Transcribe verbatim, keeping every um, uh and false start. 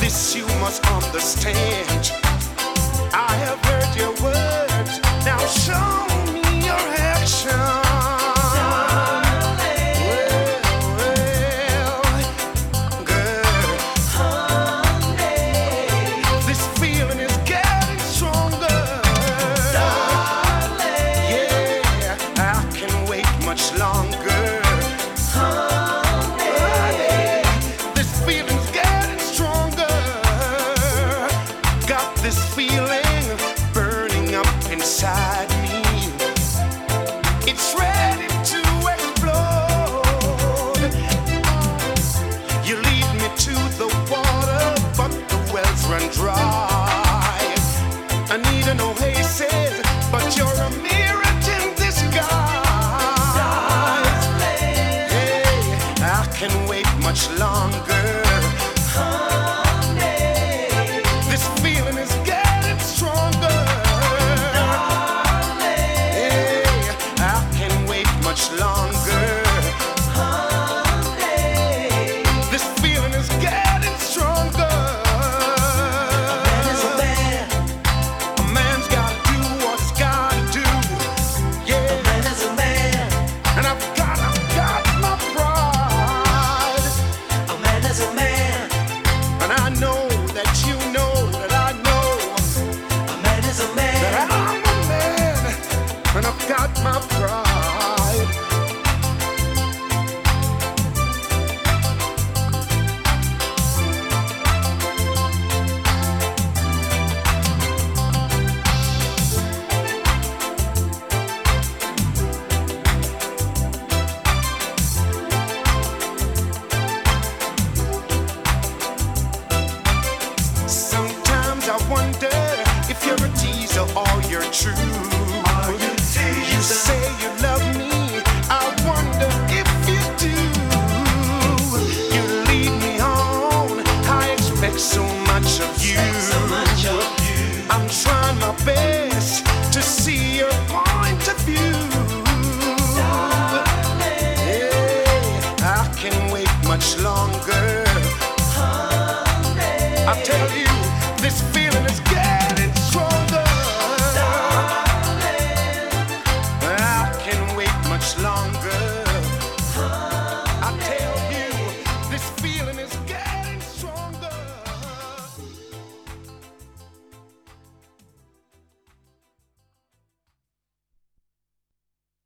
This you must understand. I have heard your words. Now show me your action. Much longer, honey. This feeling is getting stronger, darling. Hey, I can't wait much longer, honey. This feeling is getting stronger. A man is a man. A man's gotta do what he's gotta do. Yeah, a man is a man. And I've got, I've got my pride. As a man, and I know that you know that I know a man is a man, that I'm a man, and I've got my pride. True. Are you, you say you love me, I wonder if you do. You lead me on, I expect so much of you. So much of you. I'm trying my best to see your point of view. Darling. Hey, I can't wait much longer.